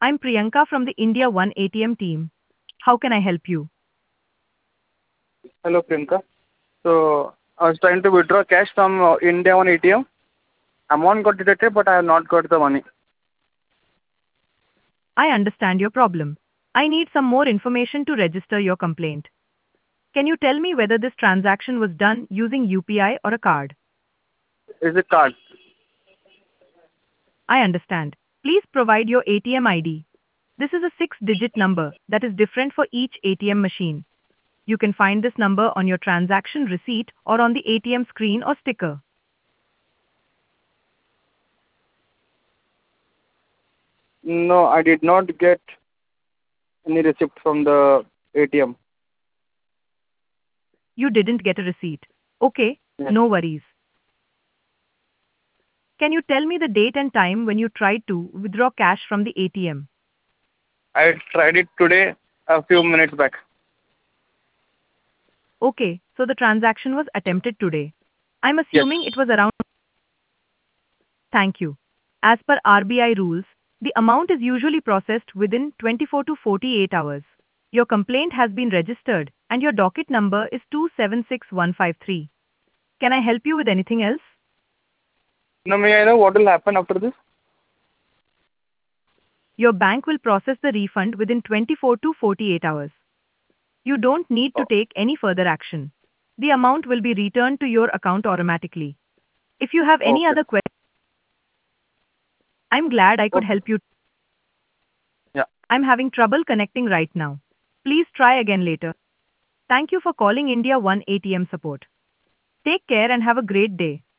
I'm Priyanka from the India One ATM team. How can I help you? Hello, Priyanka. So I was trying to withdraw cash from India One ATM. Amount got deducted, but I have not got the money. I understand your problem. I need some more information to register your complaint. Can you tell me whether this transaction was done using UPI or a card? Is it card? I understand. Please provide your ATM ID. This is a six-digit number that is different for each ATM machine. You can find this number on your transaction receipt or on the ATM screen or sticker. No, I did not get any receipt from the ATM. You didn't get a receipt. Okay, Yes. no worries. Can you tell me the date and time when you tried to withdraw cash from the ATM? I tried it today, a few minutes back. Okay, so the transaction was attempted today. I'm Yes. assuming it was around. Thank you. As per RBI rules, the amount is usually processed within 24 to 48 hours. Your complaint has been registered and your docket number is 276153. Can I help you with anything else? Now, may I know what will happen after this? Your bank will process the refund within 24 to 48 hours. You don't need to Oh, take any further action. The amount will be returned to your account automatically. If you have any okay. other questions, I'm glad I could Okay. help you. Yeah. I'm having trouble connecting right now. Please try again later. Thank you for calling India One ATM support. Take care and have a great day.